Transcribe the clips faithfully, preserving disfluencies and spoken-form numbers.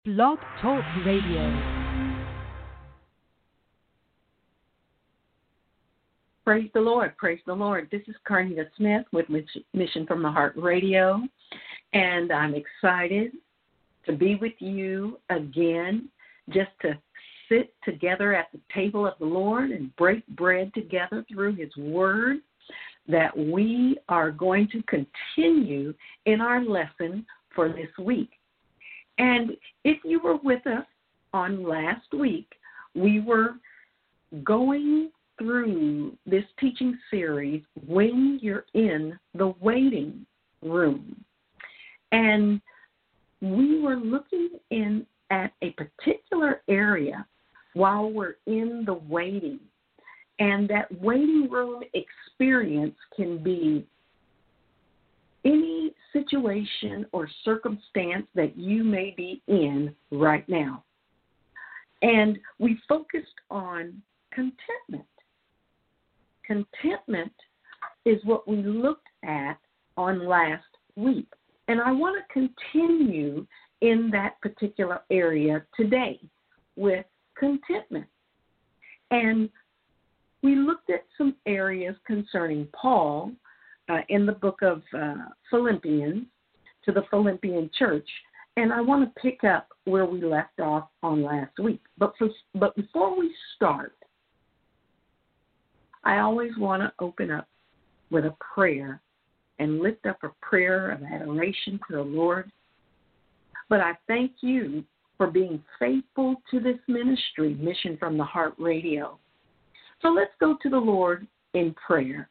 Blog Talk Radio. Praise the Lord. Praise the Lord. This is Carnita Smith with Mission from the Heart Radio, and I'm excited to be with you again, just to sit together at the table of the Lord and break bread together through His Word, that we are going to continue in our lesson for this week. And if you were with us on last week, we were going through this teaching series, When You're in the Waiting Room. And we were looking in at a particular area while we're in the waiting. And that waiting room experience can be any situation or circumstance that you may be in right now. And we focused on contentment. Contentment is what we looked at on last week. And I want to continue in that particular area today with contentment. And we looked at some areas concerning Paul uh, in the book of uh, Philippians to the Philippian church. And I want to pick up where we left off on last week. But, for, but before we start, I always want to open up with a prayer and lift up a prayer of adoration to the Lord. But I thank you for being faithful to this ministry, Mission from the Heart Radio. So let's go to the Lord in prayer.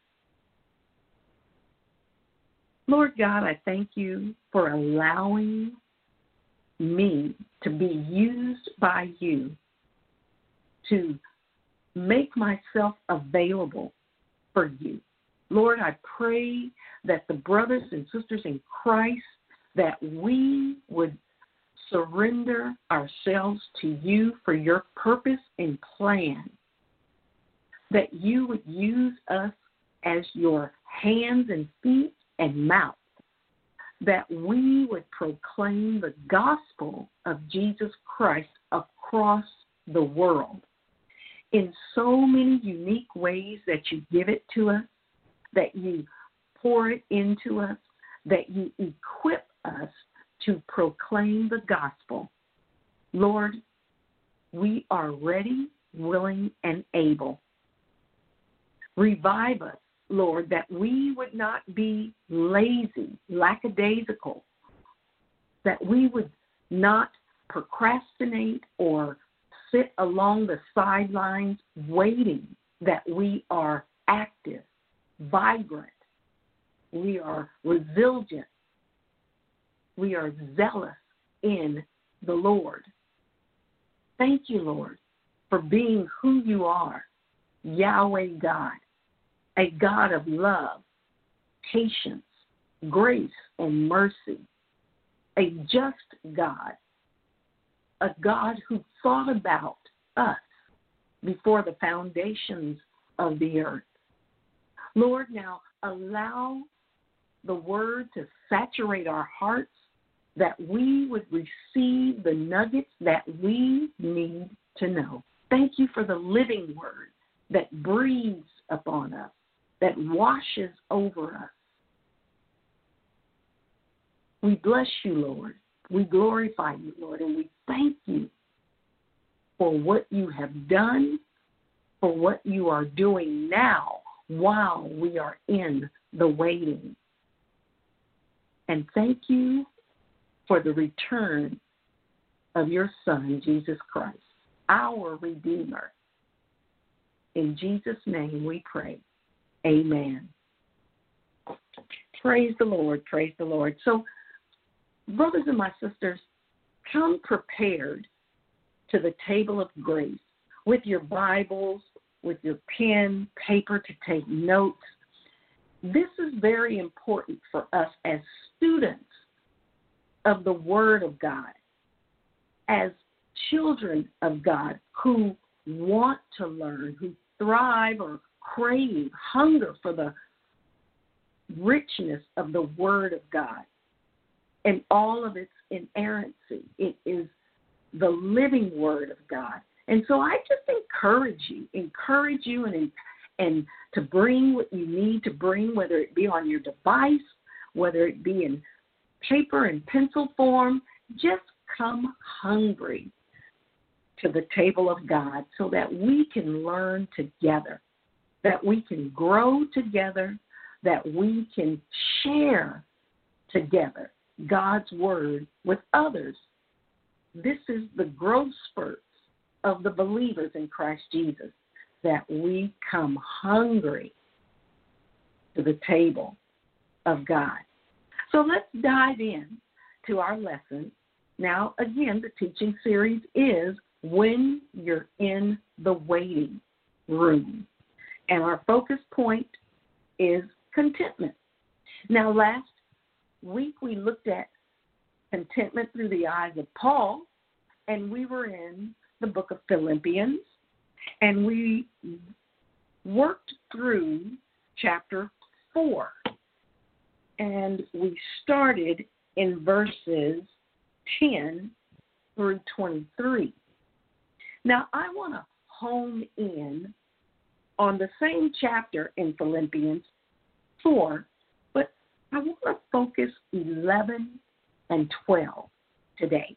Lord God, I thank you for allowing me to be used by you to make myself available for you. Lord, I pray that the brothers and sisters in Christ, that we would surrender ourselves to you for your purpose and plan, that you would use us as your hands and feet and mouth, that we would proclaim the gospel of Jesus Christ across the world in so many unique ways that you give it to us, that you pour it into us, that you equip us to proclaim the gospel. Lord, we are ready, willing, and able. Revive us, Lord, that we would not be lazy, lackadaisical, that we would not procrastinate or sit along the sidelines waiting, that we are active, vibrant, we are resilient, we are zealous in the Lord. Thank you, Lord, for being who you are, Yahweh God, a God of love, patience, grace, and mercy, a just God, a God who thought about us before the foundations of the earth. Lord, now allow the word to saturate our hearts, that we would receive the nuggets that we need to know. Thank you for the living word that breathes upon us, that washes over us. We bless you, Lord. We glorify you, Lord, and we thank you for what you have done, for what you are doing now while we are in the waiting. And thank you for the return of your Son, Jesus Christ, our Redeemer. In Jesus' name we pray. Amen. Praise the Lord. Praise the Lord. So, brothers and my sisters, come prepared to the table of grace with your Bibles, with your pen, paper to take notes. This is very important for us as students of the Word of God, as children of God who want to learn, who thrive or crave, hunger for the richness of the Word of God and all of its inerrancy. It is the living Word of God. And so I just encourage you, encourage you and, and to bring what you need to bring, whether it be on your device, whether it be in paper and pencil form. Just come hungry to the table of God so that we can learn together, that we can grow together, that we can share together God's Word with others. This is the growth spurts of the believers in Christ Jesus, that we come hungry to the table of God. So let's dive in to our lesson. Now, again, the teaching series is When You're in the Waiting Room. And our focus point is contentment. Now, last week we looked at contentment through the eyes of Paul, and we were in the book of Philippians, and we worked through chapter four, and we started in verses ten through twenty-three. Now, I want to hone in on the same chapter in Philippians four, but I want to focus eleven and twelve today.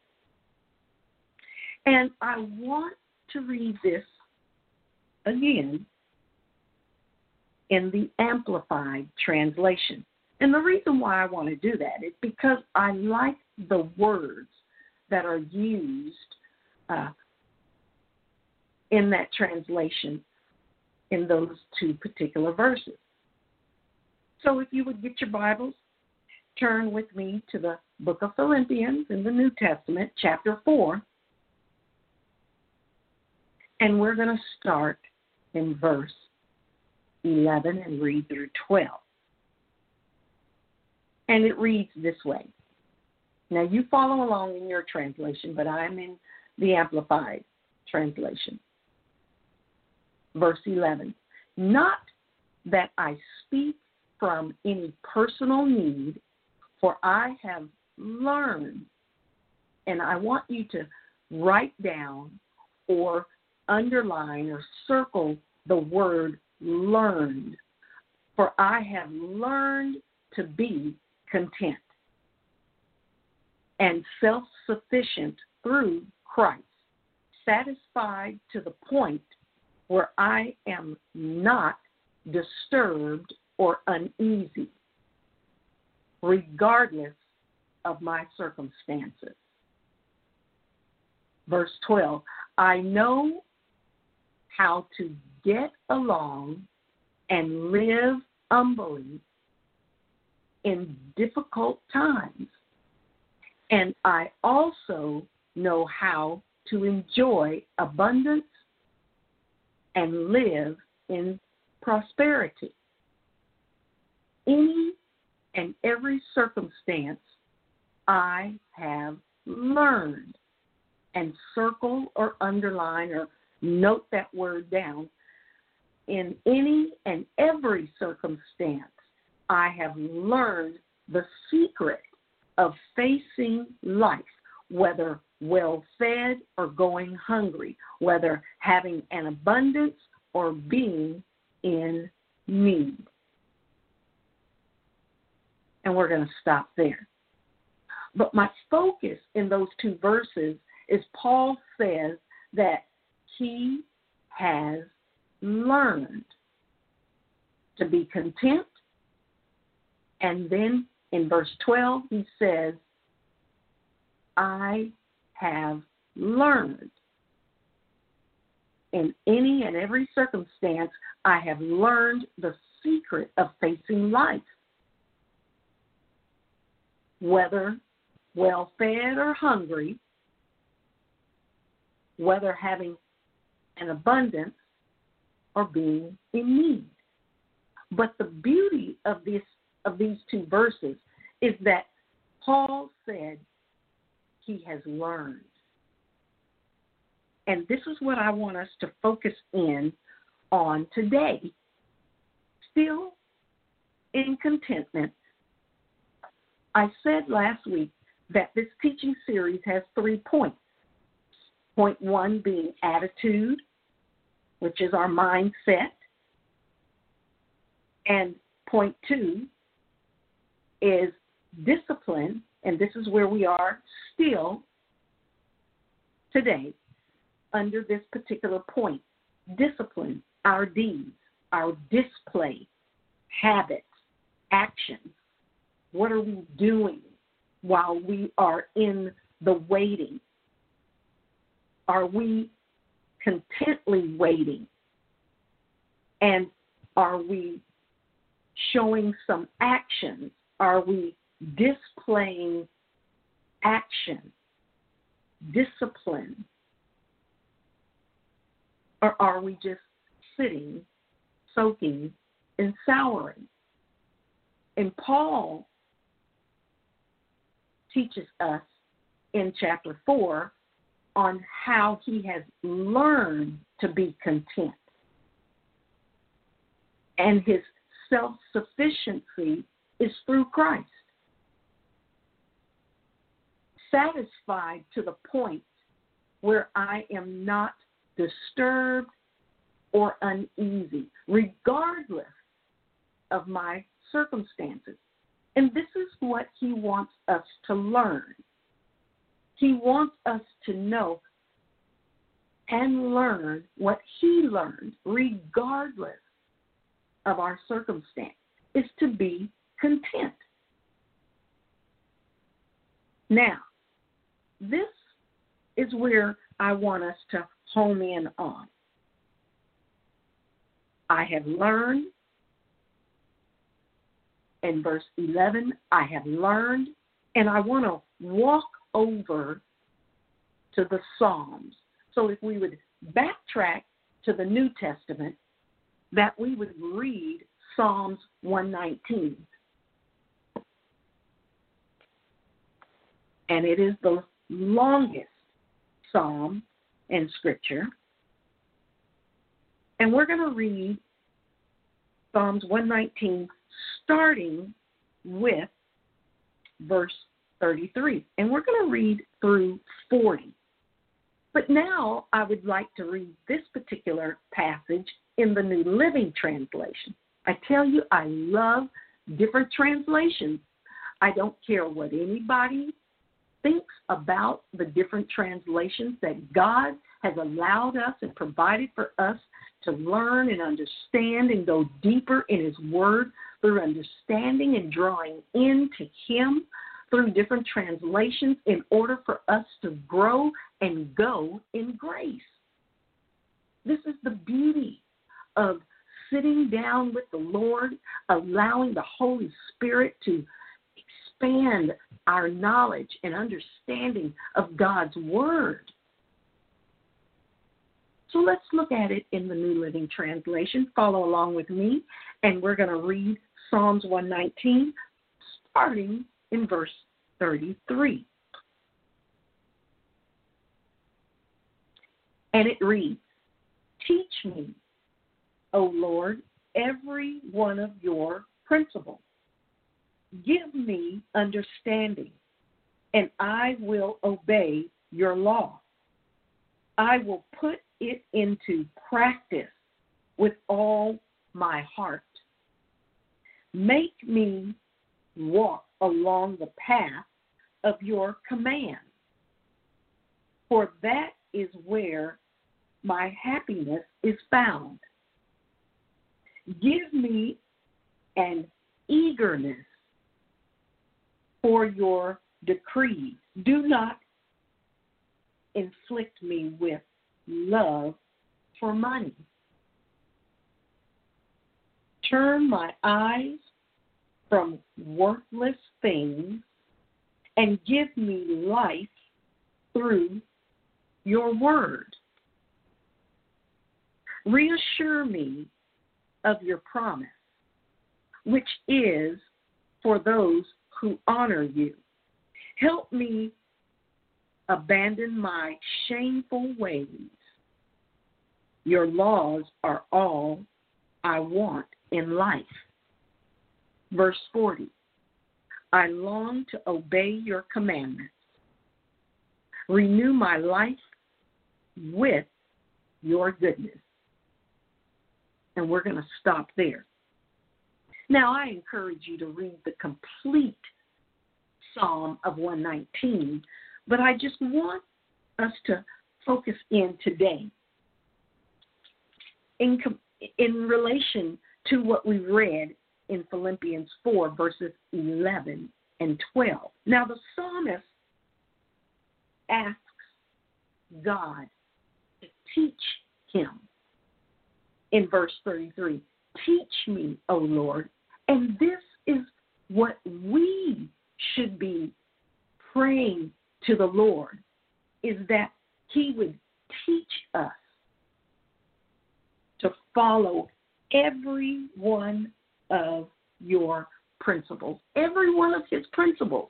And I want to read this again in the Amplified Translation. And the reason why I want to do that is because I like the words that are used uh, in that translation in those two particular verses. So if you would get your Bibles, turn with me to the book of Philippians in the New Testament, chapter four. And we're going to start in verse eleven and read through twelve. And it reads this way. Now, you follow along in your translation, but I'm in the Amplified Translation. Verse eleven. Not that I speak from any personal need, for I have learned, and I want you to write down or underline or circle the word learned, for I have learned to be content and self-sufficient through Christ, satisfied to the point where I am not disturbed or uneasy, regardless of my circumstances. Verse twelve, I know how to get along and live humbly in difficult times, and I also know how to enjoy abundance and live in prosperity. Any and every circumstance I have learned, and circle or underline or note that word down. In any and every circumstance, I have learned the secret of facing life, whether well-fed or going hungry, whether having an abundance or being in need. And we're going to stop there. But my focus in those two verses is Paul says that he has learned to be content. And then in verse twelve, he says, I have learned. In any and every circumstance, I have learned the secret of facing life. Whether well-fed or hungry, whether having an abundance or being in need. But the beauty of this of these two verses is that Paul said he has learned. And this is what I want us to focus in on today. Still in contentment, I said last week that this teaching series has three points. Point one being attitude, which is our mindset. And point two is discipline, and this is where we are still today under this particular point. Discipline, our deeds, our display, habits, actions. What are we doing while we are in the waiting? Are we contently waiting? And are we showing some action? Are we displaying action, discipline? Or are we just sitting, soaking, and souring? And Paul teaches us in chapter four on how he has learned to be content. And his self-sufficiency is through Christ. Satisfied to the point where I am not disturbed or uneasy, regardless of my circumstances. And this is what he wants us to learn. He wants us to know and learn what he learned, regardless of our circumstance, is to be content. Now, this is where I want us to home in on. I have learned, in verse eleven, I have learned, and I want to walk over to the Psalms. So if we would backtrack to the New Testament, that we would read Psalms one nineteen. And it is the longest psalm in Scripture. And we're going to read Psalms one nineteen, starting with verse thirty-three. And we're going to read through forty. But now I would like to read this particular passage in the New Living Translation. I tell you, I love different translations. I don't care what anybody thinks about the different translations that God has allowed us and provided for us to learn and understand and go deeper in his word through understanding and drawing into him through different translations in order for us to grow and go in grace. This is the beauty of sitting down with the Lord, allowing the Holy Spirit to expand our knowledge and understanding of God's word. So let's look at it in the New Living Translation. Follow along with me, and we're going to read Psalms one nineteen, starting in verse thirty-three. And it reads, "Teach me, O Lord, every one of your principles. Give me understanding, and I will obey your law. I will put it into practice with all my heart. Make me walk along the path of your command, for that is where my happiness is found. Give me an eagerness for your decrees. Do not inflict me with love for money. Turn my eyes from worthless things and give me life through your word. Reassure me of your promise, which is for those who honor you. Help me abandon my shameful ways. Your laws are all I want in life." Verse forty, "I long to obey your commandments. Renew my life with your goodness. And we're going to stop there. Now, I encourage you to read the complete Psalm of one nineteen, but I just want us to focus in today in, in relation to what we read in Philippians four, verses eleven and twelve. Now, the psalmist asks God to teach him in verse thirty-three. Teach me, O Lord. And this is what we should be praying to the Lord, is that he would teach us to follow every one of your principles, every one of his principles.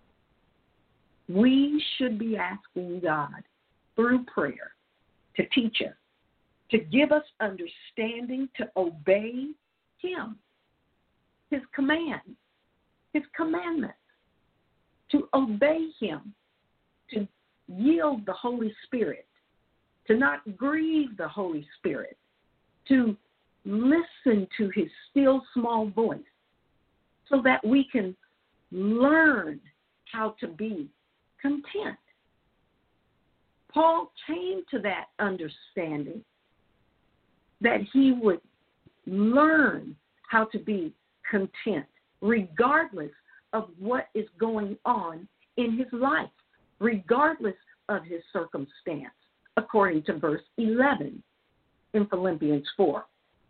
We should be asking God through prayer to teach us, to give us understanding, to obey him, his commands, his commandments, to obey him, to yield the Holy Spirit, to not grieve the Holy Spirit, to listen to his still small voice, so that we can learn how to be content. Paul came to that understanding that he would learn how to be content, regardless of what is going on in his life, regardless of his circumstance, according to verse eleven in Philippians four.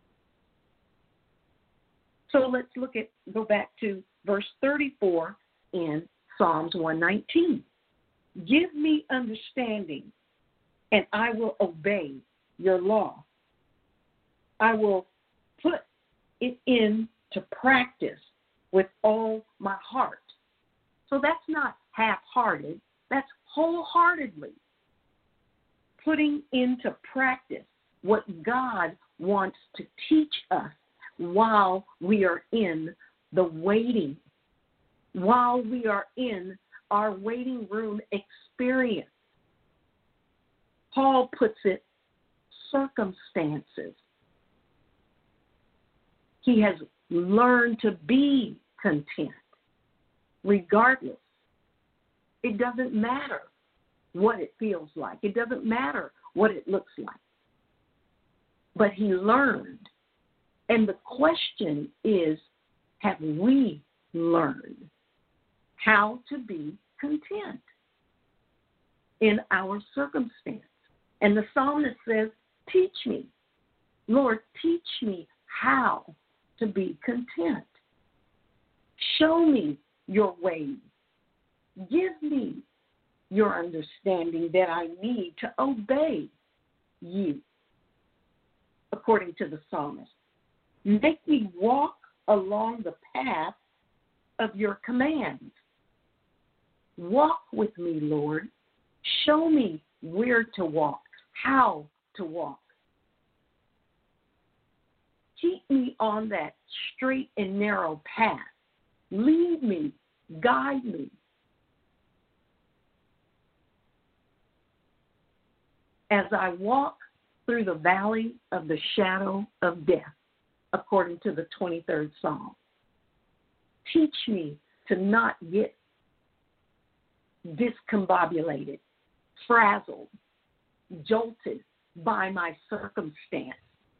So let's look at, go back to verse thirty-four in Psalms one nineteen. Give me understanding, and I will obey your law. I will put it into practice with all my heart. So that's not half-hearted. That's wholeheartedly putting into practice what God wants to teach us while we are in the waiting, while we are in our waiting room experience. Paul puts it, circumstances. He has learned to be content, regardless. It doesn't matter what it feels like. It doesn't matter what it looks like. But he learned. And the question is, have we learned how to be content in our circumstance? And the psalmist says, teach me. Lord, teach me how to be content. Show me your ways. Give me your understanding that I need to obey you, according to the psalmist. Make me walk along the path of your commands. Walk with me, Lord. Show me where to walk, how to walk. Keep me on that straight and narrow path. Lead me, guide me. As I walk through the valley of the shadow of death, according to the twenty-third Psalm, teach me to not get discombobulated, frazzled, jolted by my circumstance.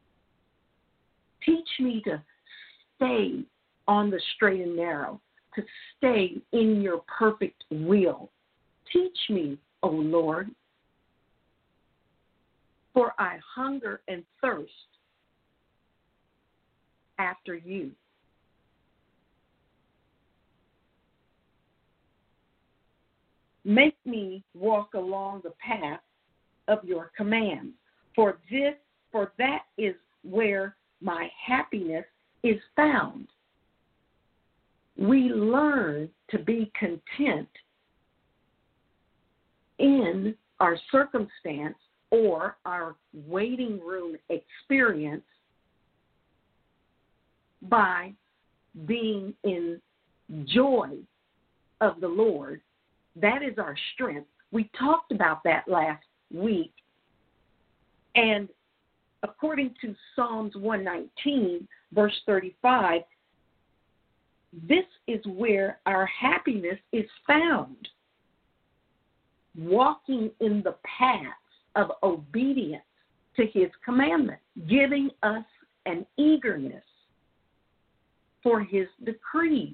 Teach me to stay on the straight and narrow, to stay in your perfect will. Teach me, O Lord, for I hunger and thirst after you. Make me walk along the path of your commands, for this, for that is where my happiness is found. We learn to be content in our circumstance or our waiting room experience by being in joy of the Lord. That is our strength. We talked about that last week And according to Psalms one nineteen, verse thirty-five, this is where our happiness is found. Walking in the paths of obedience to his commandments, giving us an eagerness for his decrees,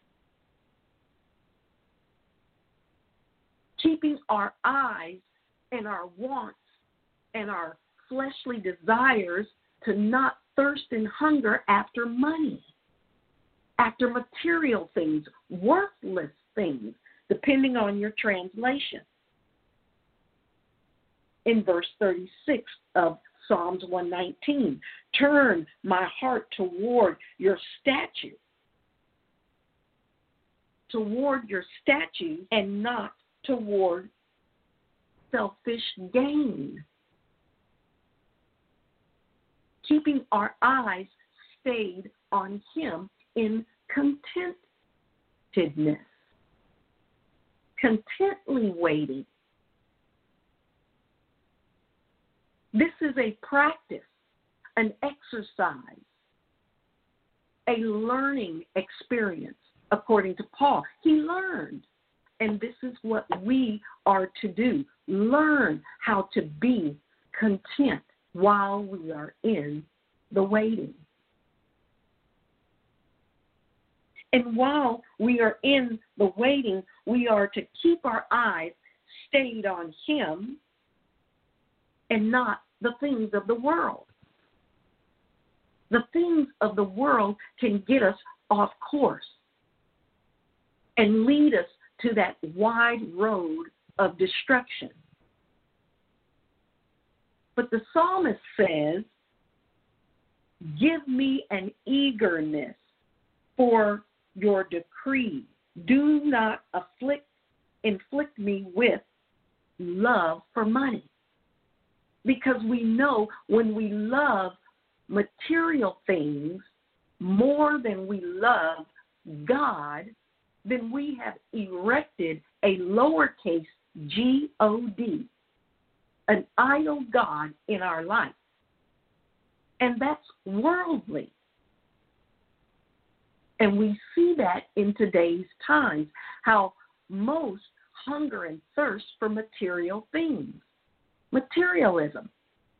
keeping our eyes and our wants and our fleshly desires to not thirst and hunger after money, after material things, worthless things, depending on your translation. In verse thirty-six of Psalms one nineteen, turn my heart toward your statute, toward your statute and not toward selfish gain. Keeping our eyes stayed on him in contentedness, contently waiting. This is a practice, an exercise, a learning experience, according to Paul. He learned, and this is what we are to do, learn how to be content while we are in the waiting. And while we are in the waiting, we are to keep our eyes stayed on him and not the things of the world. The things of the world can get us off course and lead us to that wide road of destruction. But the psalmist says, give me an eagerness for your decree. Do not afflict, inflict me with love for money. Because we know when we love material things more than we love God, then we have erected a lowercase G O D, an idol God in our life. And that's worldly. And we see that in today's times, how most hunger and thirst for material things. Materialism.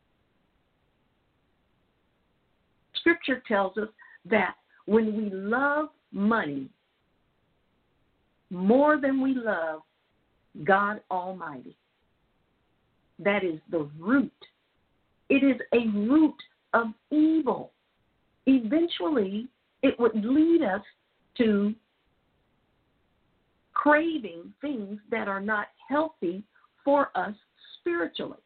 Scripture tells us that when we love money more than we love God Almighty, that is the root. It is a root of evil. Eventually, it would lead us to craving things that are not healthy for us spiritually.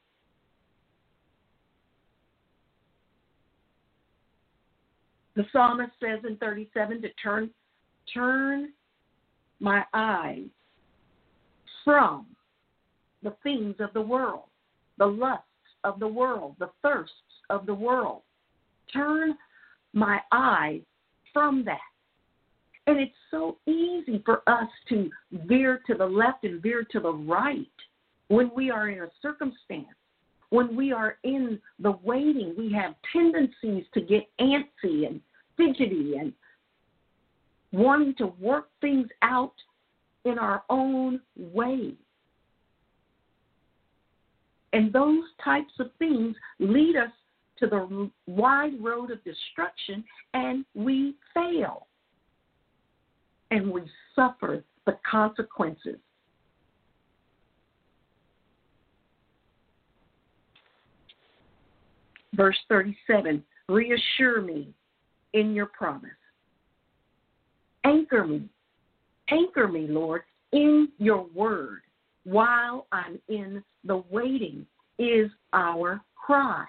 The psalmist says in thirty-seven to turn, turn my eyes from the things of the world, the lusts of the world, the thirsts of the world. Turn my eyes from that. And it's so easy for us to veer to the left and veer to the right when we are in a circumstance. When we are in the waiting, we have tendencies to get antsy and fidgety and wanting to work things out in our own way. And those types of things lead us to the wide road of destruction, and we fail. And we suffer the consequences. Verse thirty-seven, reassure me in your promise. Anchor me, anchor me, Lord, in your word while I'm in the waiting is our cry.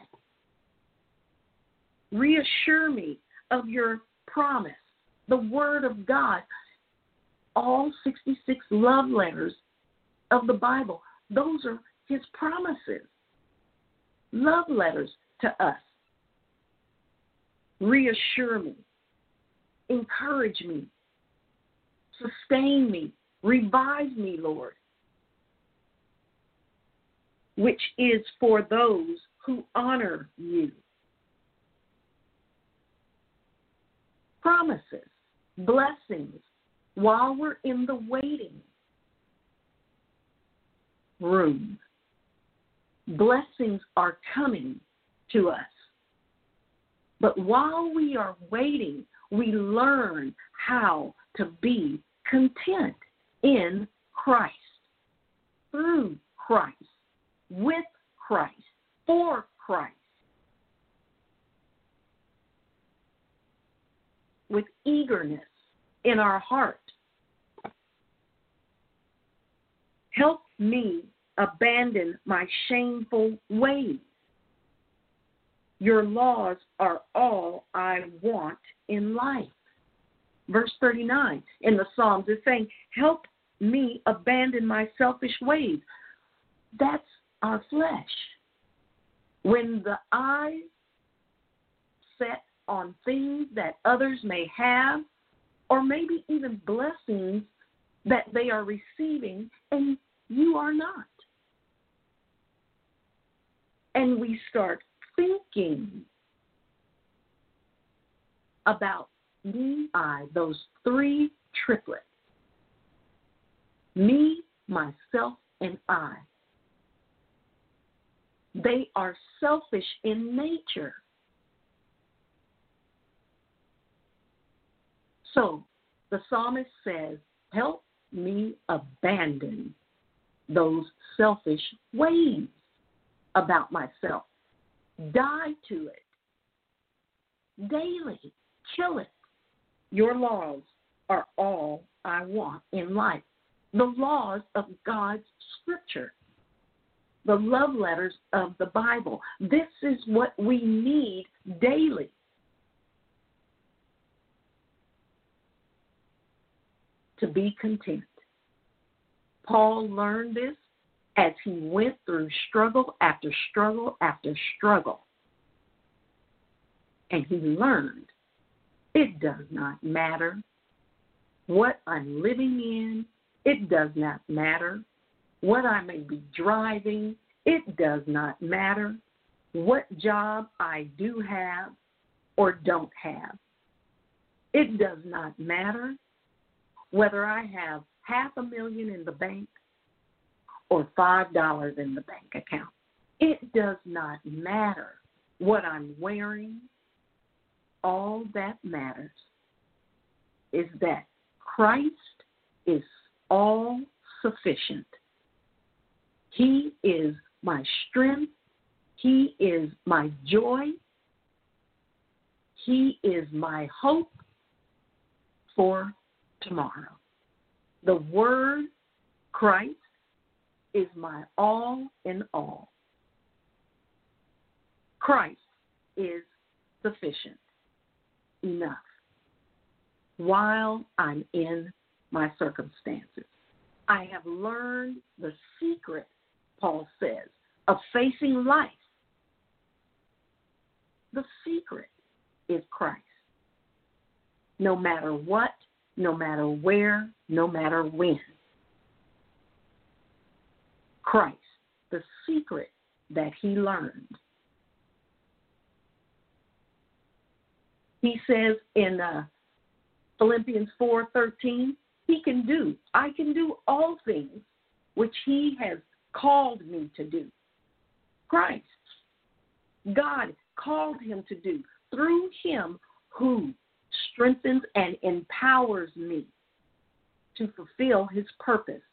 Reassure me of your promise, the word of God. All sixty-six love letters of the Bible, those are his promises. Love letters to us. Reassure me, encourage me, sustain me, revive me, Lord, which is for those who honor you. Promises, blessings, while we're in the waiting room. Blessings are coming to us. But while we are waiting, we learn how to be content in Christ, through Christ, with Christ, for Christ, with eagerness in our heart. Help me abandon my shameful ways. Your laws are all I want in life. Verse thirty-nine in the Psalms is saying, help me abandon my selfish ways. That's our flesh. When the eyes set on things that others may have, or maybe even blessings that they are receiving, and you are not. And we start thinking about me, I, those three triplets. Me, myself, and I. They are selfish in nature. So the psalmist says, help me abandon those selfish ways about myself. Die to it daily. Kill it. Your laws are all I want in life. The laws of God's scripture. The love letters of the Bible. This is what we need daily. To be content. Paul learned this as he went through struggle after struggle after struggle. And he learned it does not matter what I'm living in. It does not matter what I may be driving. It does not matter what job I do have or don't have. It does not matter whether I have half a million in the bank or five dollars in the bank account. It does not matter what I'm wearing. All that matters is that Christ is all sufficient. He is my strength. He is my joy. He is my hope for tomorrow. The word Christ is my all in all. Christ is sufficient enough while I'm in my circumstances. I have learned the secret, Paul says, of facing life. The secret is Christ. No matter what, no matter where, no matter when. Christ, the secret that he learned. He says in uh, Philippians four thirteen, he can do, I can do all things which he has called me to do. Christ, God called him to do through him who strengthens and empowers me to fulfill his purpose.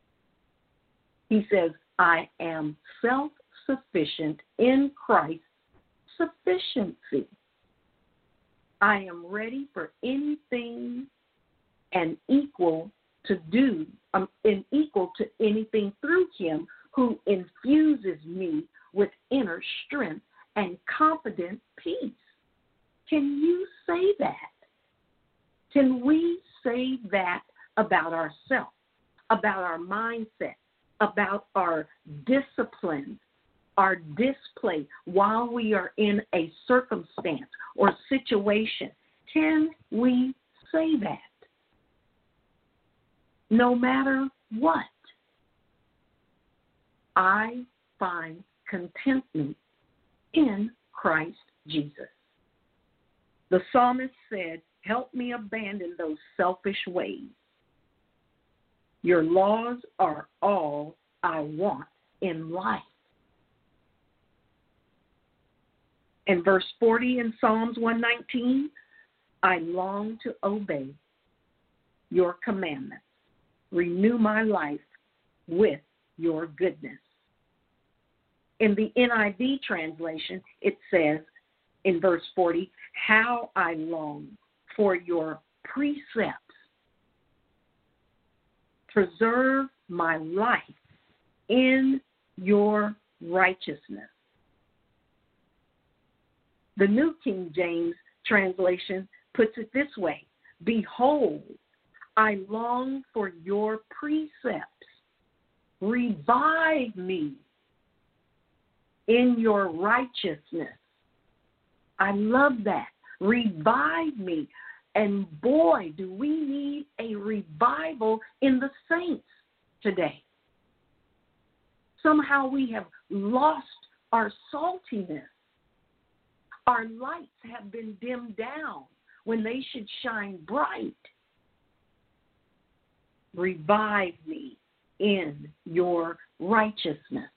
He says, I am self-sufficient in Christ's sufficiency. I am ready for anything and equal to do, um, and equal to anything through him who infuses me with inner strength and confident peace. Can you say that? Can we say that about ourselves, about our mindset, about our discipline, our display while we are in a circumstance or situation? Can we say that? No matter what, I find contentment in Christ Jesus. The psalmist said, help me abandon those selfish ways. Your laws are all I want in life. And verse forty in Psalms one nineteen, I long to obey your commandments. Renew my life with your goodness. In the N I V translation, it says in verse forty, how I long for your precepts. Preserve my life in your righteousness. The New King James translation puts it this way, behold, I long for your precepts. Revive me in your righteousness. I love that. Revive me. And boy, do we need a revival in the saints today. Somehow we have lost our saltiness. Our lights have been dimmed down when they should shine bright. Revive me in your righteousness.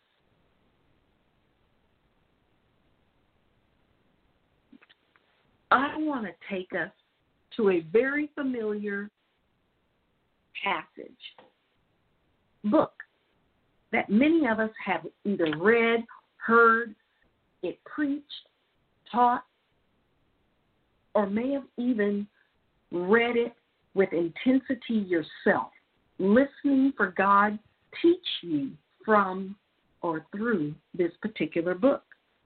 I want to take us to a very familiar passage, book, that many of us have either read, heard it preached, taught, or may have even read it with intensity yourself, listening for God teach you from or through this particular book.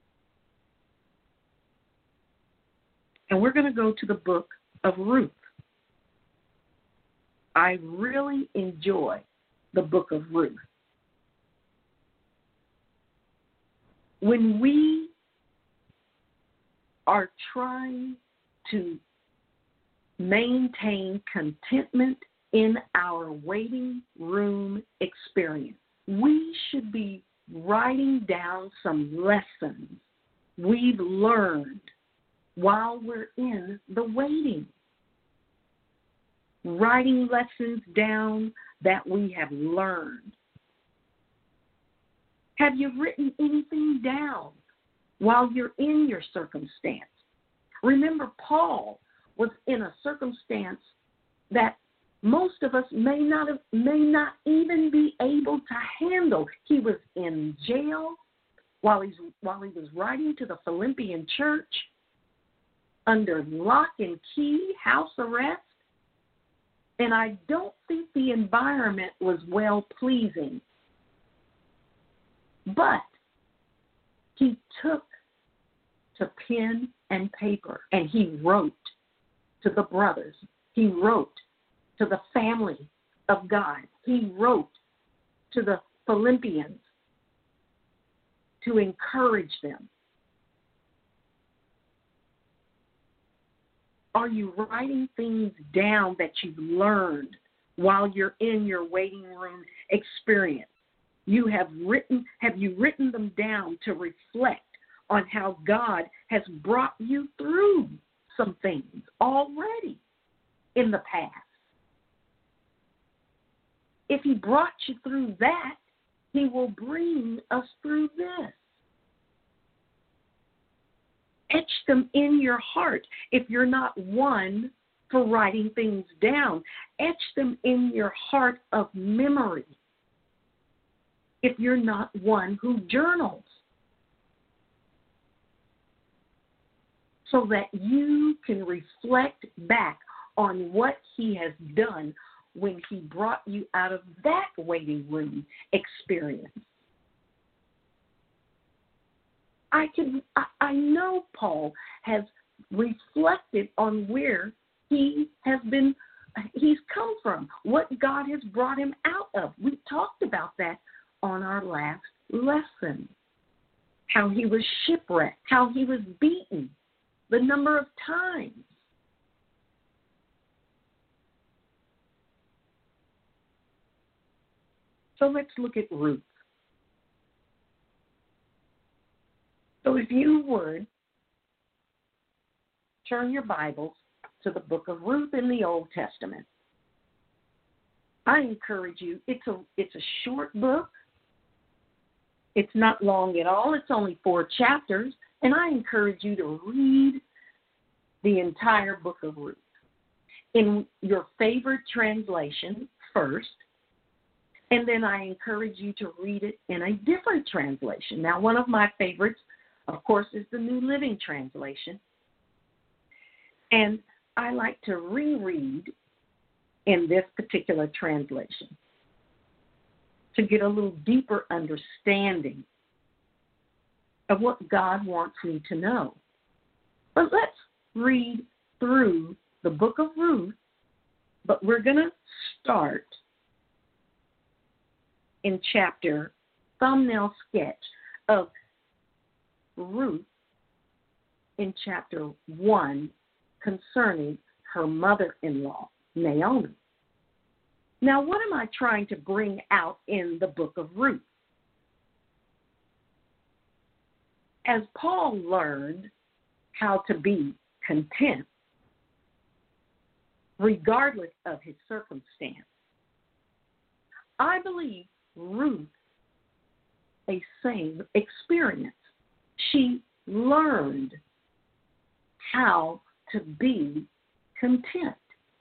And we're going to go to the book of Ruth. I really enjoy the book of Ruth. When we are trying to maintain contentment in our waiting room experience, we should be writing down some lessons we've learned while we're in the waiting. Writing lessons down that we have learned. Have you written anything down while you're in your circumstance? Remember, Paul was in a circumstance that most of us may not have, may not even be able to handle. He was in jail while he's while he was writing to the Philippian church, under lock and key, house arrest. And I don't think the environment was well pleasing. But he took to pen and paper and he wrote to the brothers. He wrote to the family of God. He wrote to the Philippians to encourage them. Are you writing things down that you've learned while you're in your waiting room experience? You have written, have you written them down to reflect on how God has brought you through some things already in the past? If he brought you through that, he will bring us through this. Etch them in your heart. If you're not one for writing things down, etch them in your heart of memory. If you're not one who journals, so that you can reflect back on what he has done when he brought you out of that waiting room experience. I can, I, I know Paul has reflected on where he has been, he's come from, what God has brought him out of. We talked about that on our last lesson. How he was shipwrecked, how he was beaten, the number of times. So let's look at Ruth. So if you would turn your Bibles to the book of Ruth in the Old Testament. I encourage you, it's a it's a short book. It's not long at all. It's only four chapters, and I encourage you to read the entire book of Ruth in your favorite translation first, and then I encourage you to read it in a different translation. Now, one of my favorites, of course, is the New Living Translation, and I like to reread in this particular translation to get a little deeper understanding of what God wants me to know. But let's read through the book of Ruth, but we're going to start in chapter, thumbnail sketch of Ruth in chapter one concerning her mother-in-law, Naomi. Now, what am I trying to bring out in the book of Ruth? As Paul learned how to be content, regardless of his circumstance, I believe Ruth a same experience. She learned how to be content.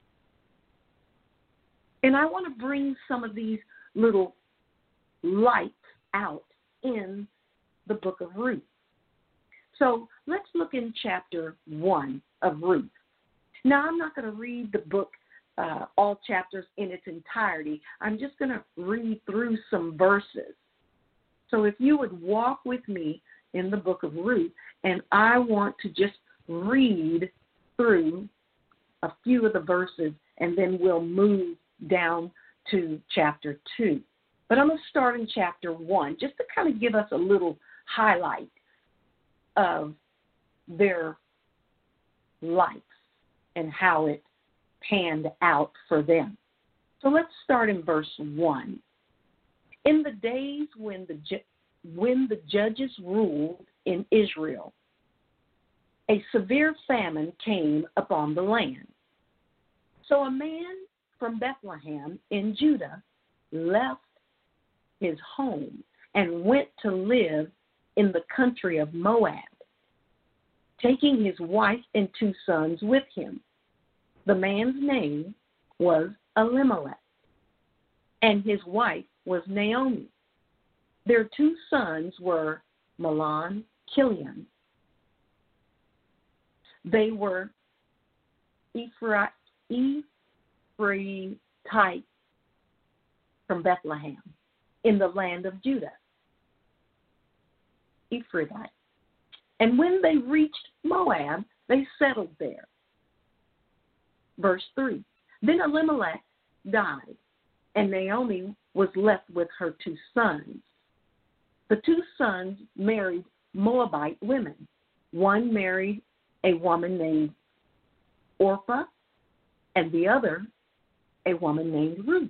And I want to bring some of these little lights out in the book of Ruth. So let's look in chapter one of Ruth. Now, I'm not going to read the book, uh, all chapters in its entirety. I'm just going to read through some verses. So if you would walk with me in the book of Ruth, and I want to just read through a few of the verses, and then we'll move down to chapter two. But I'm going to start in chapter one, just to kind of give us a little highlight of their life and how it panned out for them. So let's start in verse one. In the days when the ju- when the judges ruled in Israel, a severe famine came upon the land. So a man from Bethlehem in Judah left his home and went to live in the country of Moab, taking his wife and two sons with him. The man's name was Elimelech, and his wife was Naomi. Their two sons were Mahlon, Chilion. They were Ephraim, Ephraimite from Bethlehem in the land of Judah. Ephraimite. And when they reached Moab, they settled there. Verse three. Then Elimelech died, and Naomi was left with her two sons. The two sons married Moabite women. One married a woman named Orpah, and the other a woman named Ruth.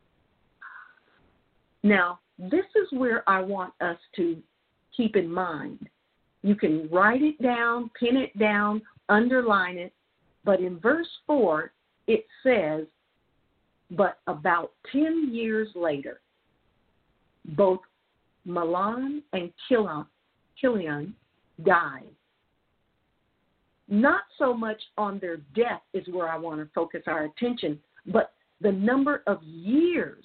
Now, this is where I want us to keep in mind. You can write it down, pin it down, underline it, but in verse four, it says, but about ten years later, both Mahlon and Chilion died. Not so much on their death is where I want to focus our attention, but the number of years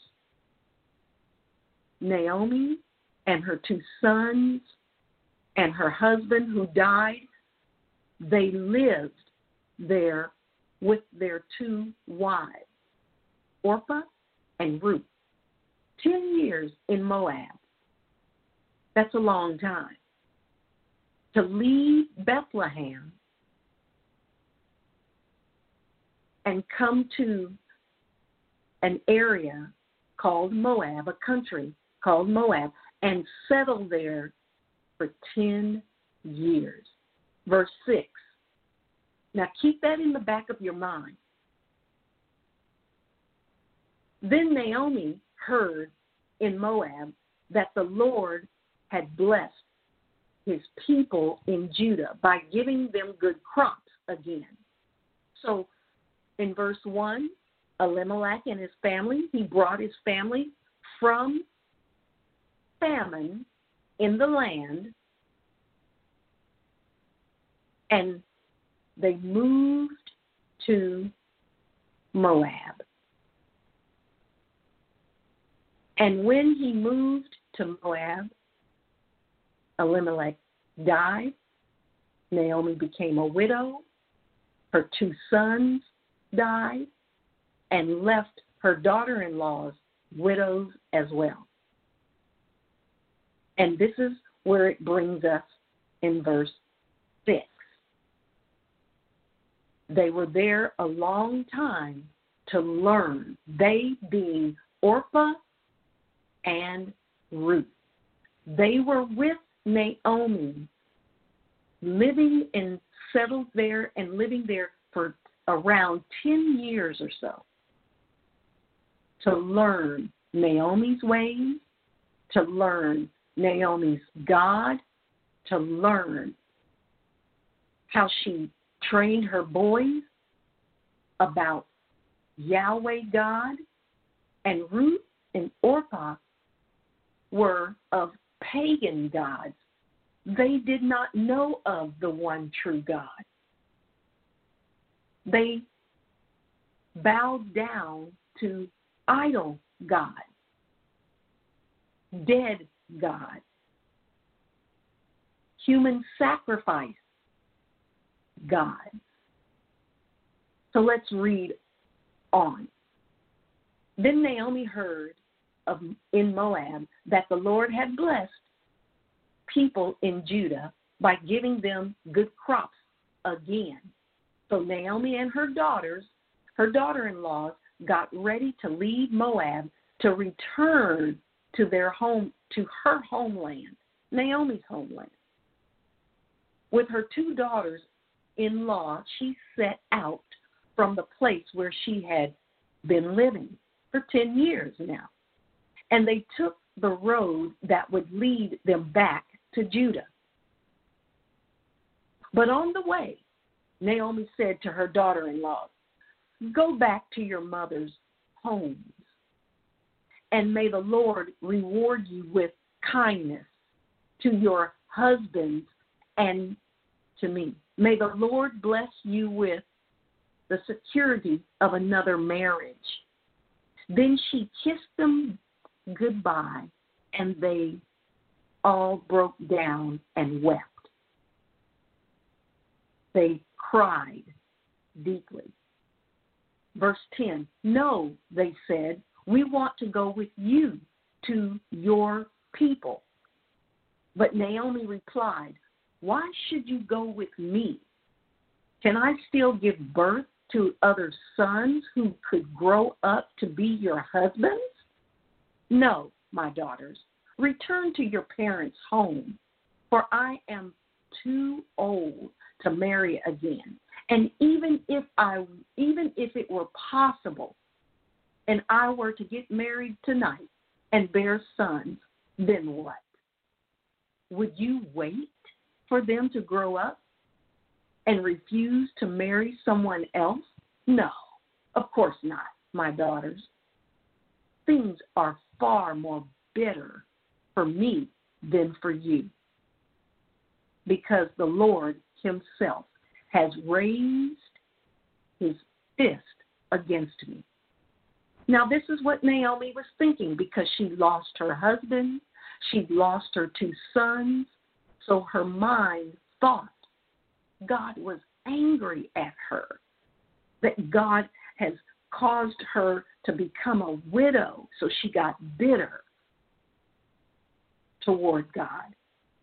Naomi and her two sons and her husband who died, they lived there with their two wives, Orpah and Ruth. Ten years in Moab. That's a long time. To leave Bethlehem and come to an area called Moab, a country called Moab, and settle there for ten years. Verse six. Now keep that in the back of your mind. Then Naomi heard in Moab that the Lord had blessed his people in Judah by giving them good crops again. So in verse one, Elimelech and his family, he brought his family from famine in the land, and they moved to Moab. And when he moved to Moab, Elimelech died. Naomi became a widow. Her two sons died and left her daughter-in-laws widows as well. And this is where it brings us in verse six. They were there a long time to learn, they being Orpah and Ruth. They were with Naomi, living and settled there and living there for around ten years or so, to learn Naomi's ways, to learn Naomi's God, to learn how she trained her boys about Yahweh God. And Ruth and Orpah were of pagan gods. They did not know of the one true God. They bowed down to idol God, dead God, human sacrifice God. So let's read on. Then Naomi heard of in Moab that the Lord had blessed people in Judah by giving them good crops again. So Naomi and her daughters, her daughter-in-laws, got ready to leave Moab to return to their home, to her homeland, Naomi's homeland. With her two daughters-in-law, she set out from the place where she had been living for ten years now. And they took the road that would lead them back to Judah. But on the way, Naomi said to her daughter-in-law, "Go back to your mother's homes, and may the Lord reward you with kindness to your husbands and to me. May the Lord bless you with the security of another marriage." Then she kissed them goodbye, and they all broke down and wept. They cried deeply. Verse ten, "No," they said, "we want to go with you to your people." But Naomi replied, "Why should you go with me? Can I still give birth to other sons who could grow up to be your husbands? No, my daughters, return to your parents' home, for I am too old to marry again. And even if I, even if it were possible, and I were to get married tonight and bear sons, then what? Would you wait for them to grow up and refuse to marry someone else? No, of course not, my daughters. Things are far more bitter for me than for you, because the Lord himself has raised his fist against me. Now, this is what Naomi was thinking, because she lost her husband, she lost her two sons, so her mind thought God was angry at her, that God has caused her to become a widow, so she got bitter toward God.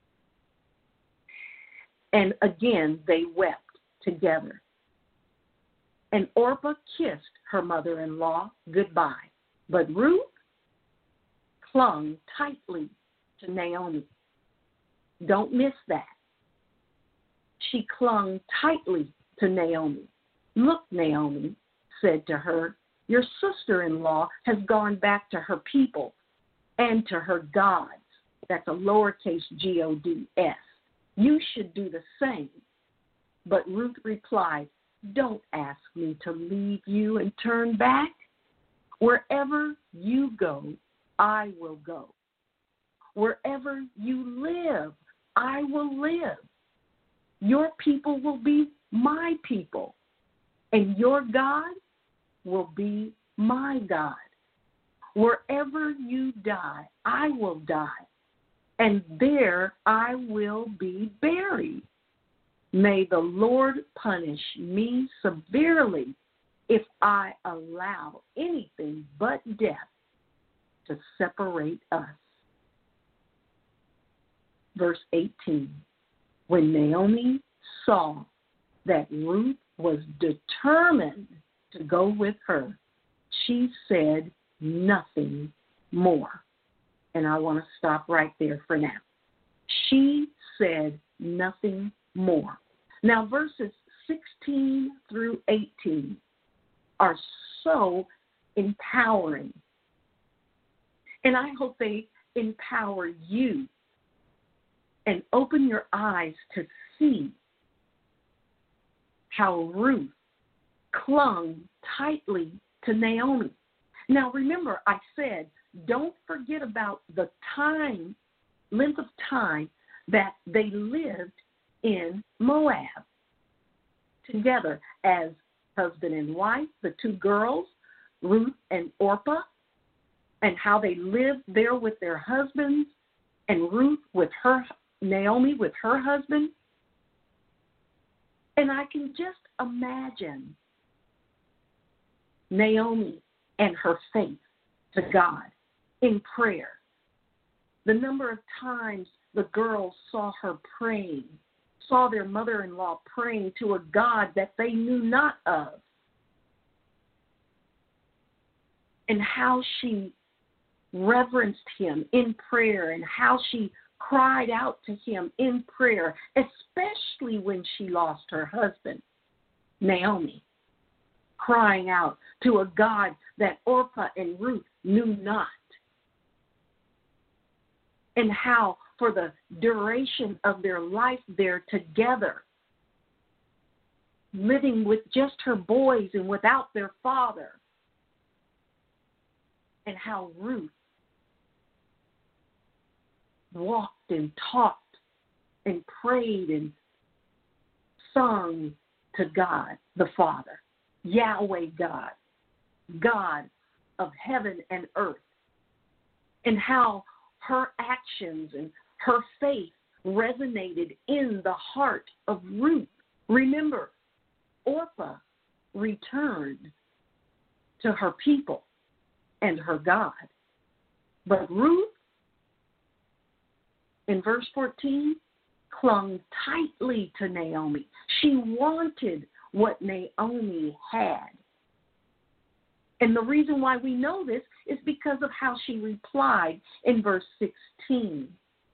And again, they wept together. And Orpah kissed her mother-in-law goodbye, but Ruth clung tightly to Naomi. Don't miss that. She clung tightly to Naomi. "Look," Naomi said to her, "your sister-in-law has gone back to her people and to her gods." That's a lowercase G O D S. You should do the same. But Ruth replied, don't ask me to leave you and turn back. Wherever you go, I will go. Wherever you live, I will live. Your people will be my people, and your God will be my God. Wherever you die, I will die, and there I will be buried. May the Lord punish me severely if I allow anything but death to separate us. Verse eighteen, when Naomi saw that Ruth was determined to go with her, she said nothing more. And I want to stop right there for now. She said nothing more. Now, verses sixteen through eighteen are so empowering. And I hope they empower you and open your eyes to see how Ruth clung tightly to Naomi. Now, remember, I said, don't forget about the time, length of time that they lived in Moab together as husband and wife, the two girls, Ruth and Orpah, and how they lived there with their husbands, and Ruth with her, Naomi with her husband. And I can just imagine Naomi and her faith to God in prayer. The number of times the girls saw her praying, saw their mother-in-law praying to a God that they knew not of, and how she reverenced him in prayer, and how she cried out to him in prayer, especially when she lost her husband, Naomi, crying out to a God that Orpah and Ruth knew not. And how for the duration of their life there together, living with just her boys and without their father, and how Ruth walked and talked and prayed and sung to God the Father, Yahweh God, God of heaven and earth, and how her actions and her faith resonated in the heart of Ruth. Remember, Orpah returned to her people and her God. But Ruth, in verse fourteen, clung tightly to Naomi. She wanted what Naomi had. And the reason why we know this is because of how she replied in verse sixteen.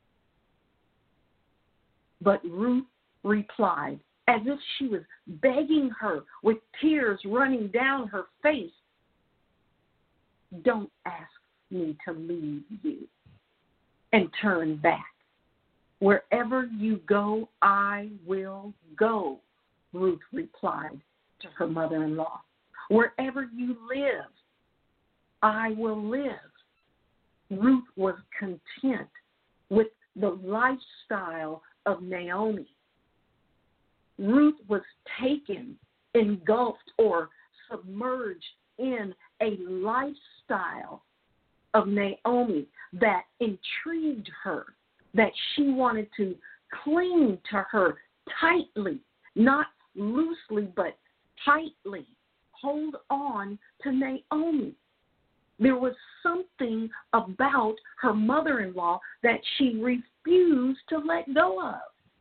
But Ruth replied, as if she was begging her with tears running down her face, don't ask me to leave you and turn back. Wherever you go, I will go, Ruth replied to her mother-in-law. Wherever you live, I will live. Ruth was content with the lifestyle of Naomi. Ruth was taken, engulfed, or submerged in a lifestyle of Naomi that intrigued her, that she wanted to cling to her tightly, not loosely, but tightly. Hold on to Naomi. There was something about her mother-in-law that she refused to let go of.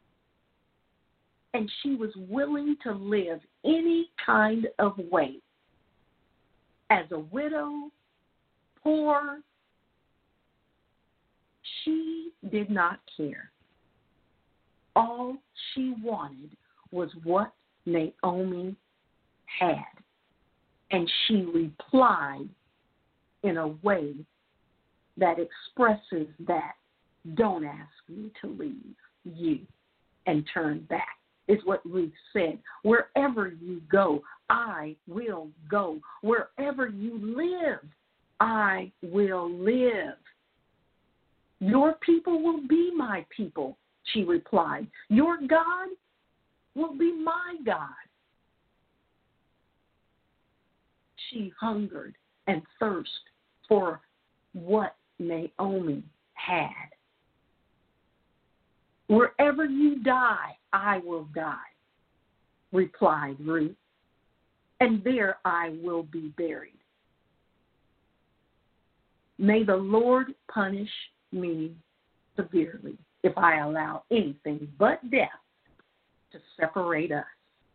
And she was willing to live any kind of way. As a widow, poor, she did not care. All she wanted was what Naomi had. And she replied in a way that expresses that, don't ask me to leave you. and turn back, is what Ruth said. Wherever you go, I will go. Wherever you live, I will live. Your people will be my people, she replied. Your God will be my God. She hungered and thirsted for what Naomi had. Wherever you die, I will die, replied Ruth, and there I will be buried. May the Lord punish me severely if I allow anything but death to separate us.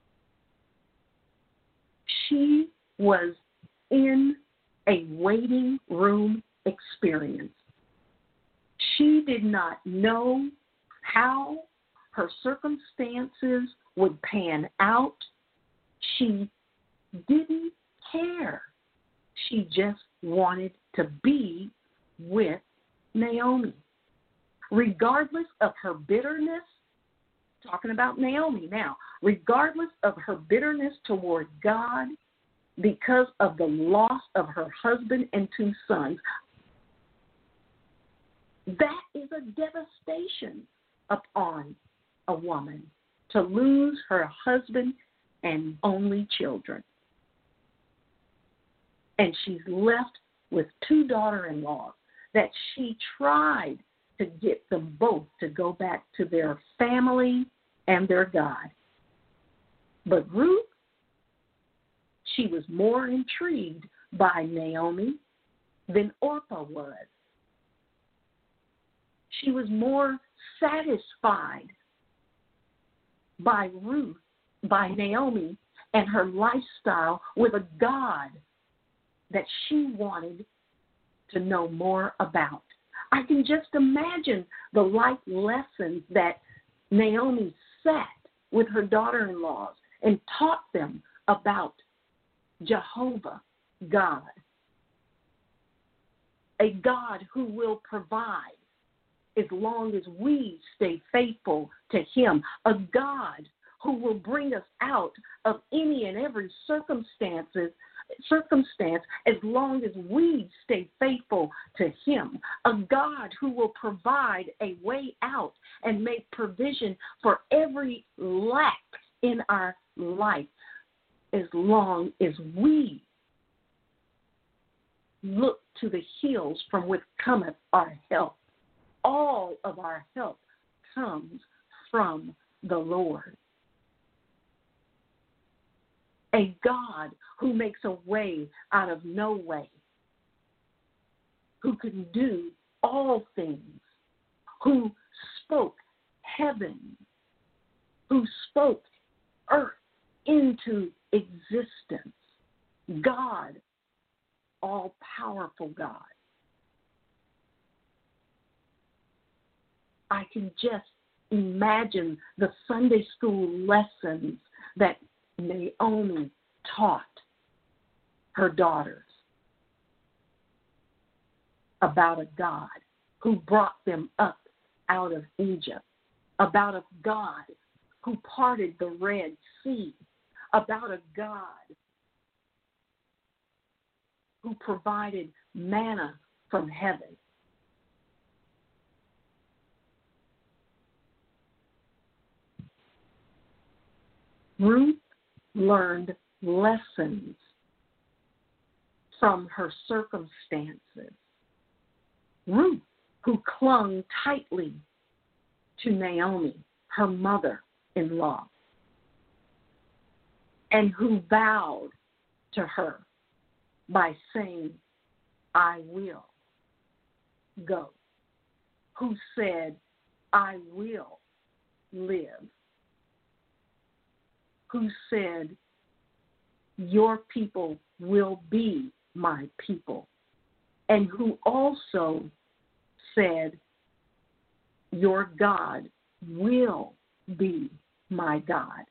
She was in a waiting room experience. She did not know how her circumstances would pan out. She didn't care. She just wanted to be with Naomi. Regardless of her bitterness, talking about Naomi now, regardless of her bitterness toward God because of the loss of her husband and two sons, that is a devastation upon a woman to lose her husband and only children. And she's left with two daughter-in-laws that she tried to get them both to go back to their family and their God. But Ruth, she was more intrigued by Naomi than Orpah was. She was more satisfied by Ruth, by Naomi, and her lifestyle with a God that she wanted to know more about. I can just imagine the life lessons that Naomi sat with her daughter-in-laws and taught them about Jehovah God, a God who will provide as long as we stay faithful to him, a God who will bring us out of any and every circumstances circumstance as long as we stay faithful to him, a God who will provide a way out and make provision for every lack in our life as long as we look to the hills from which cometh our help. All of our help comes from the Lord. A God who makes a way out of no way, who can do all things, who spoke heaven, who spoke earth into existence. God, all-powerful God. I can just imagine the Sunday school lessons that Naomi taught her daughters about a God who brought them up out of Egypt, about a God who parted the Red Sea, about a God who provided manna from heaven. Ruth learned lessons from her circumstances. Ruth, who clung tightly to Naomi, her mother-in-law, and who vowed to her by saying, I will go, who said, I will live, who said, your people will be my people, and who also said, your God will be my God.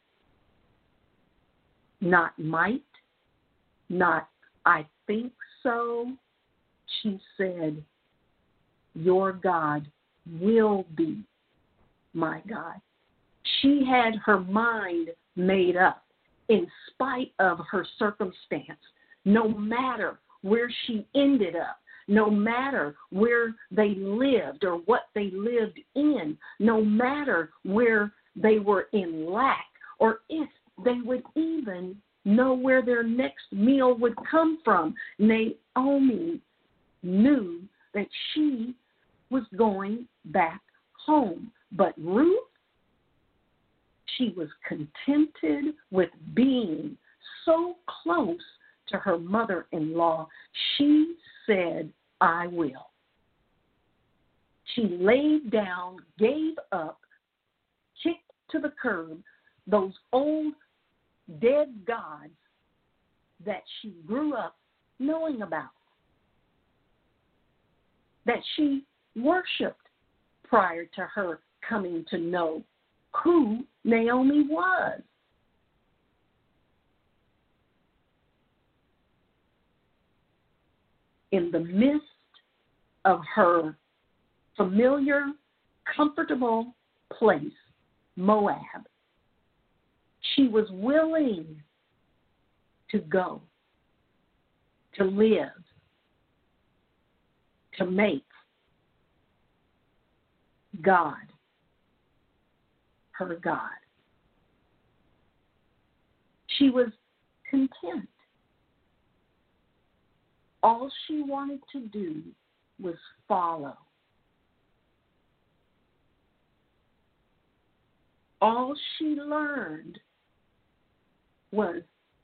Not might, not I think so. She said, your God will be my God. She had her mind made up in spite of her circumstance. No matter where she ended up, no matter where they lived or what they lived in, no matter where they were in lack, or if they would even know where their next meal would come from, Naomi knew that she was going back home. But Ruth, she was contented with being so close to her mother-in-law. She said, I will. She laid down, gave up, kicked to the curb those old dead gods that she grew up knowing about, that she worshiped prior to her coming to know who Naomi was. In the midst of her familiar, comfortable place, Moab, she was willing to go, to live, to make God her God. She was content. All she wanted to do was follow. All she learned was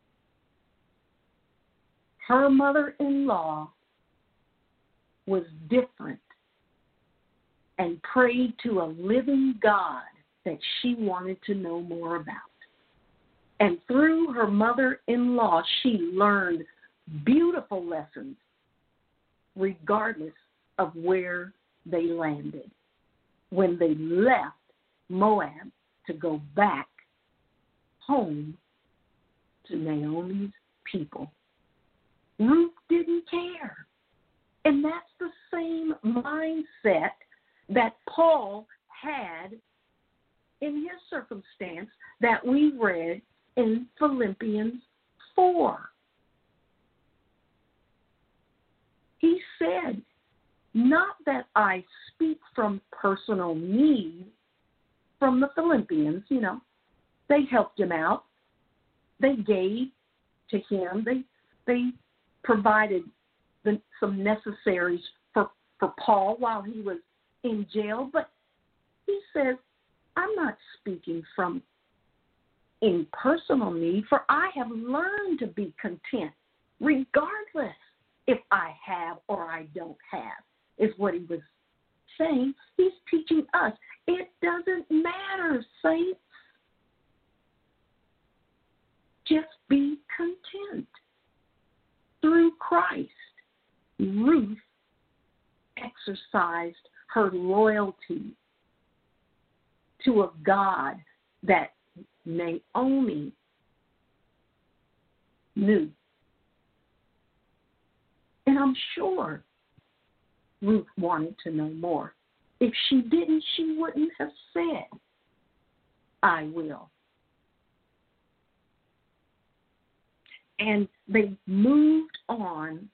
her mother-in-law was different and prayed to a living God that she wanted to know more about. And through her mother-in-law, she learned beautiful lessons regardless of where they landed. When they left Moab to go back home to Naomi's people, Ruth didn't care. And that's the same mindset that Paul had in his circumstance that we read in Philippians four. He said, not that I speak from personal need from the Philippians, you know, they helped him out. They gave to him. They they provided the, some necessaries for, for Paul while he was in jail. But he says, I'm not speaking from in personal need, for I have learned to be content regardless if I have or I don't have, is what he was saying. He's teaching us it doesn't matter, saints. Just be content. Through Christ, Ruth exercised her loyalty to a God that Naomi knew. And I'm sure Ruth wanted to know more. If she didn't, she wouldn't have said, I will. And they moved on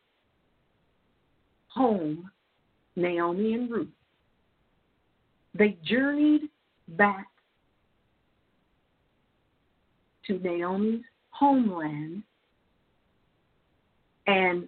home, Naomi and Ruth. They journeyed back to Naomi's homeland, and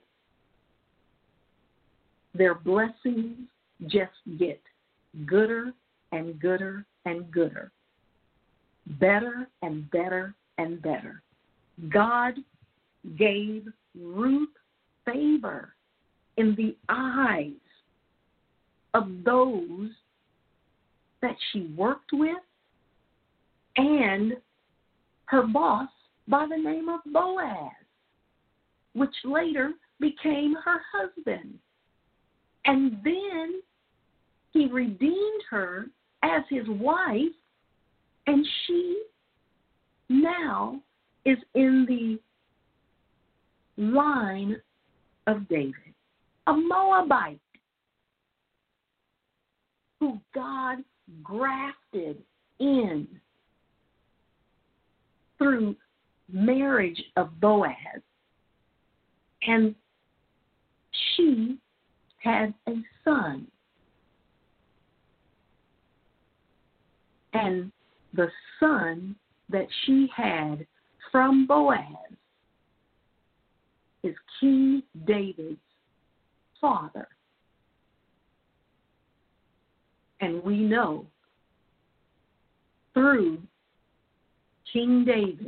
their blessings just get gooder and gooder and gooder, better and better and better. God gave Ruth favor in the eyes of those that she worked with and her boss by the name of Boaz, which later became her husband. And then he redeemed her as his wife, and she now is in the line of David, a Moabite who God grafted in through marriage of Boaz. And she had a son. And the son that she had from Boaz is King David's father. And we know through King David,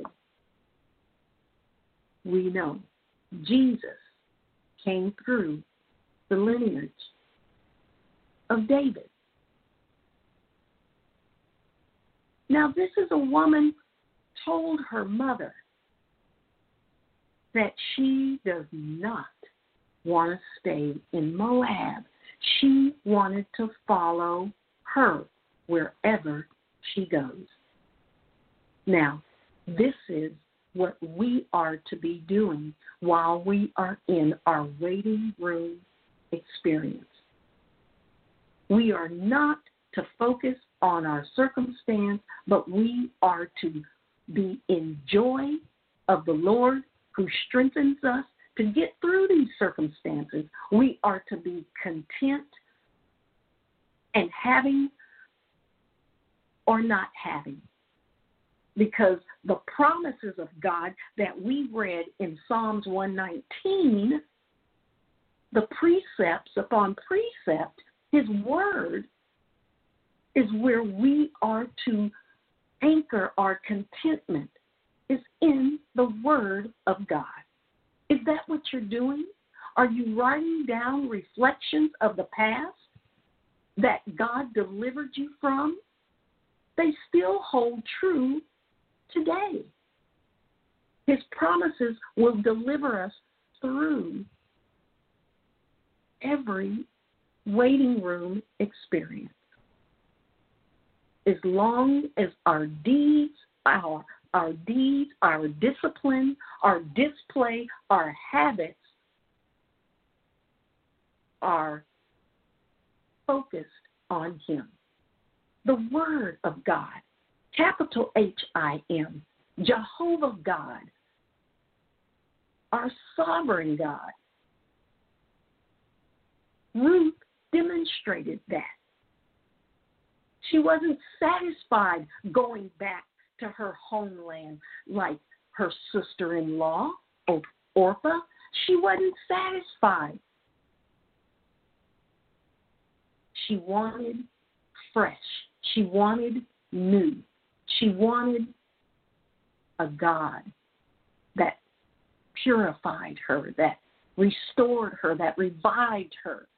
we know Jesus came through the lineage of David. Now, this is a woman told her mother that she does not want to stay in Moab. She wanted to follow her wherever she goes. Now, this is what we are to be doing while we are in our waiting room experience. We are not to focus on our circumstance, but we are to be in joy of the Lord who strengthens us to get through these circumstances. We are to be content and having or not having. Because the promises of God that we read in Psalms one nineteen, the precepts upon precept, His word is where we are to anchor our contentment, is in the word of God. Is that what you're doing? Are you writing down reflections of the past that God delivered you from? They still hold true today. His promises will deliver us through every waiting room experience. As long as our deeds, our, our deeds, our discipline, our display, our habits are focused on Him. The Word of God, capital H I M, Jehovah God, our sovereign God. Ruth demonstrated that. She wasn't satisfied going back to her homeland like her sister-in-law, Orpah. She wasn't satisfied. She wanted fresh. She wanted new. She wanted a God that purified her, that restored her, that revived her.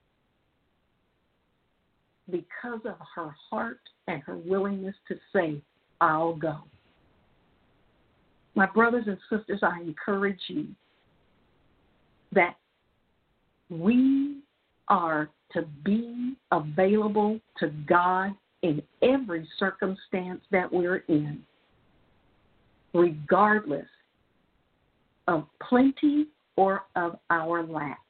Because of her heart and her willingness to say, I'll go. My brothers and sisters, I encourage you that we are to be available to God in every circumstance that we're in, regardless of plenty or of our lack.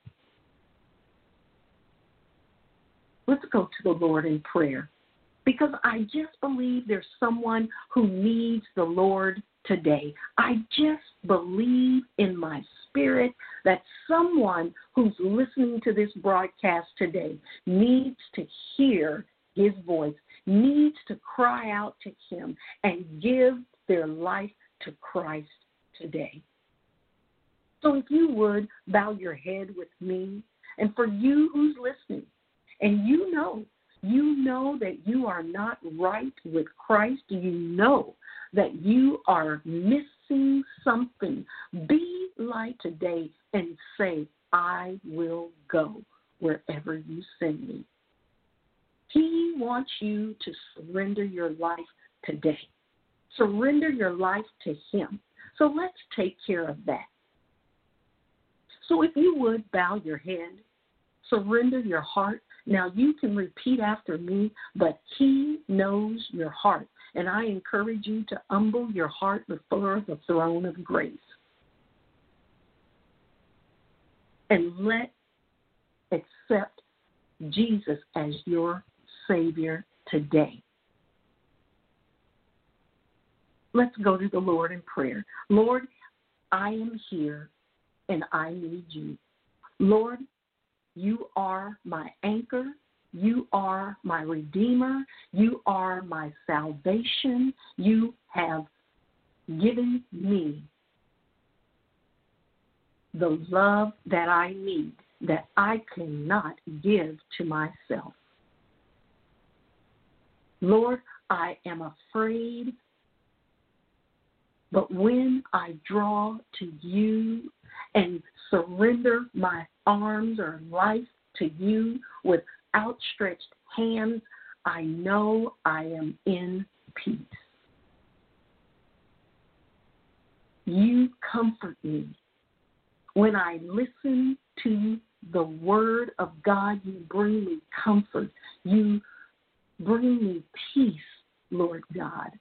Let's go to the Lord in prayer, because I just believe there's someone who needs the Lord today. I just believe in my spirit that someone who's listening to this broadcast today needs to hear His voice, needs to cry out to Him and give their life to Christ today. So if you would, bow your head with me. And for you who's listening, and you know, you know that you are not right with Christ, you know that you are missing something, be like today and say, I will go wherever you send me. He wants you to surrender your life today. Surrender your life to Him. So let's take care of that. So if you would, bow your head, surrender your heart. Now, you can repeat after me, but He knows your heart. And I encourage you to humble your heart before the throne of grace. And let accept Jesus as your Savior today. Let's go to the Lord in prayer. Lord, I am here and I need you. Lord, you are my anchor. You are my redeemer. You are my salvation. You have given me the love that I need, that I cannot give to myself. Lord, I am afraid, but when I draw to you and surrender my arms or life to you with outstretched hands, I know I am in peace. You comfort me. When I listen to the word of God, you bring me comfort. You bring me peace, Lord God.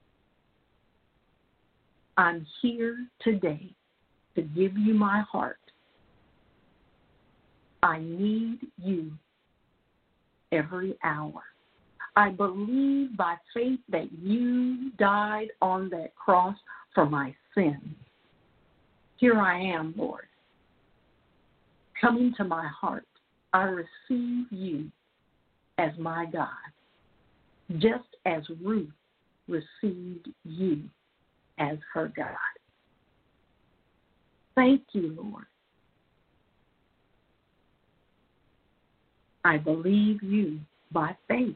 I'm here today to give you my heart. I need you every hour. I believe by faith that you died on that cross for my sins. Here I am, Lord. Come into my heart. I receive you as my God, just as Ruth received you as her God. Thank you, Lord. I believe you by faith,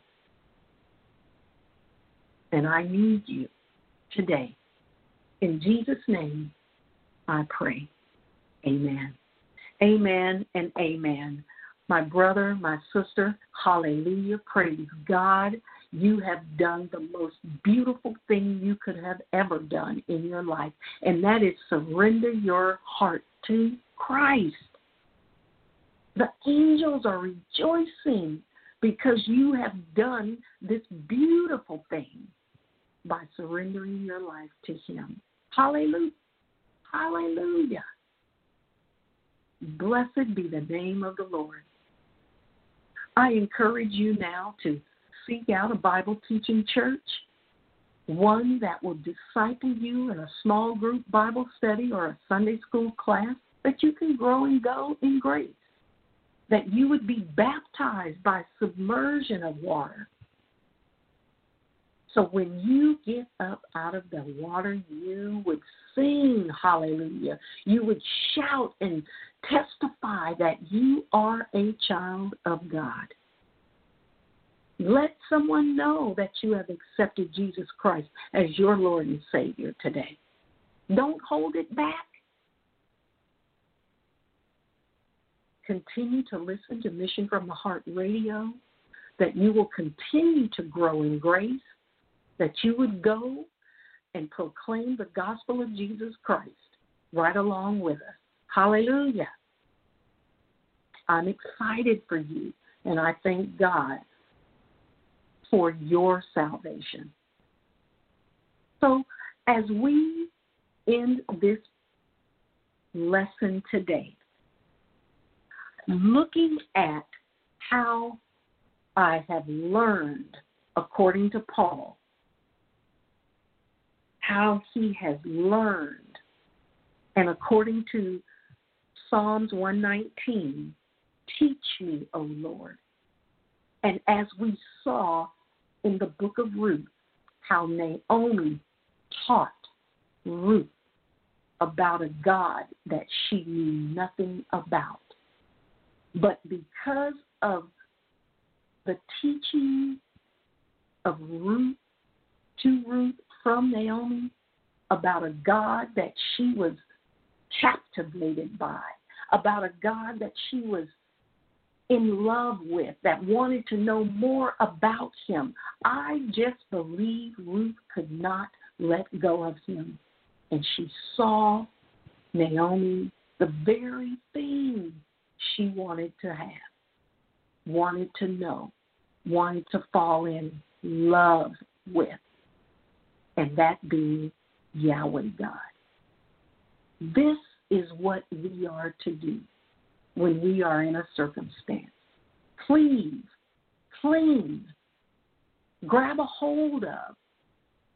and I need you today. In Jesus' name, I pray. Amen. Amen and amen. My brother, my sister, hallelujah, praise God. You have done the most beautiful thing you could have ever done in your life, and that is surrender your heart to Christ. The angels are rejoicing because you have done this beautiful thing by surrendering your life to Him. Hallelujah. Hallelujah. Blessed be the name of the Lord. I encourage you now to seek out a Bible teaching church, one that will disciple you in a small group Bible study or a Sunday school class, that you can grow and go in grace, that you would be baptized by submersion of water. So when you get up out of the water, you would sing hallelujah. You would shout and testify that you are a child of God. Let someone know that you have accepted Jesus Christ as your Lord and Savior today. Don't hold it back. Continue to listen to Mission from the Heart Radio, that you will continue to grow in grace, that you would go and proclaim the gospel of Jesus Christ right along with us. Hallelujah. I'm excited for you, and I thank God for your salvation. So as we end this lesson today, looking at how I have learned, according to Paul, how he has learned, and according to Psalms one nineteen, teach me, O Lord. And as we saw in the book of Ruth, how Naomi taught Ruth about a God that she knew nothing about. But because of the teaching of Ruth to Ruth from Naomi about a God that she was captivated by, about a God that she was in love with, that wanted to know more about him, I just believe Ruth could not let go of him. And she saw Naomi the very thing she wanted to have, wanted to know, wanted to fall in love with, and that being Yahweh God. This is what we are to do when we are in a circumstance. Cleave, cling, grab a hold of,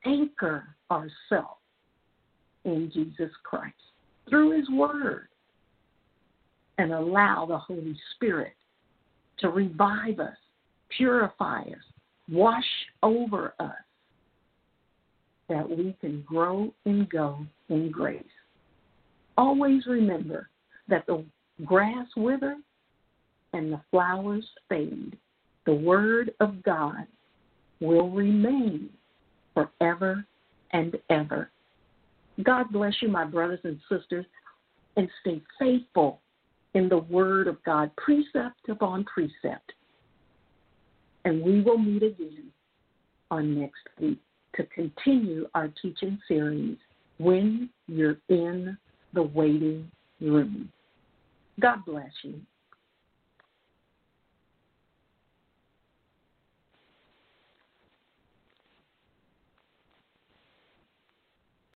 anchor ourselves in Jesus Christ through his word and allow the Holy Spirit to revive us, purify us, wash over us, that we can grow and go in grace. Always remember that the grass withers and the flowers fade. The word of God will remain forever and ever. God bless you, my brothers and sisters, and stay faithful in the word of God, precept upon precept. And we will meet again on next week to continue our teaching series, When You're in the Waiting Room. God bless you.